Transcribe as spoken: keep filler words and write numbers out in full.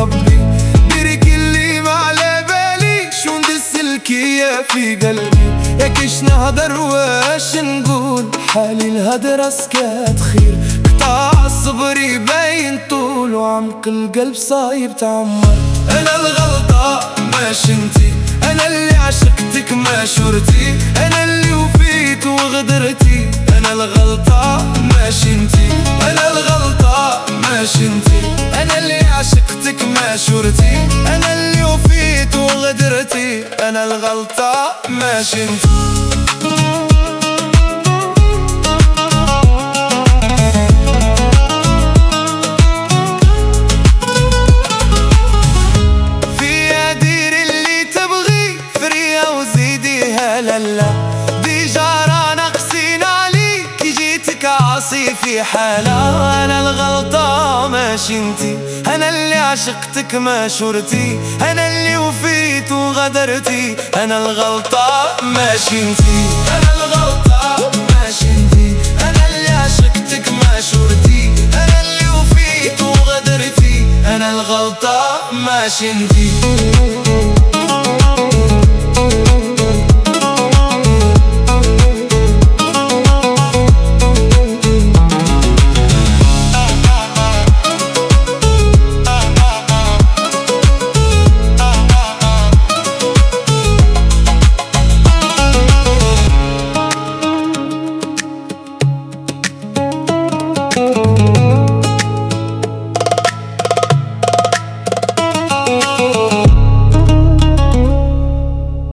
ربي ديري كلي ما على بالي شو ندسلكي يا في قلبي. يا كيش نهدر واش نقول حالي الهدرة سكات خير. قطع صبري باين طول وعمق القلب صايب تعمر. انا الغلطة ماش انتي، انا اللي عشقتك ما شرتي، انا اللي وفيت وغدرتي. انا الغلطة ماش انتي، انا الغلطة ماش انتي، انا اللي عشقتك ما شرتي، انا اللي وفيت وغدرتي. انا الغلطة ماش انتي. لا دي جارة ناقصين عليك جيتك عاصي في حالة. أنا الغلطة ماش انتي، أنا اللي عشقتك ما شرتي، أنا اللي وفيت وغدرتي. أنا الغلطة ماش انتي، أنا الغلطة ماش انتي، أنا اللي عشقتك ما شرتي، أنا اللي وفيت وغدرتي. أنا الغلطة ماش انتي.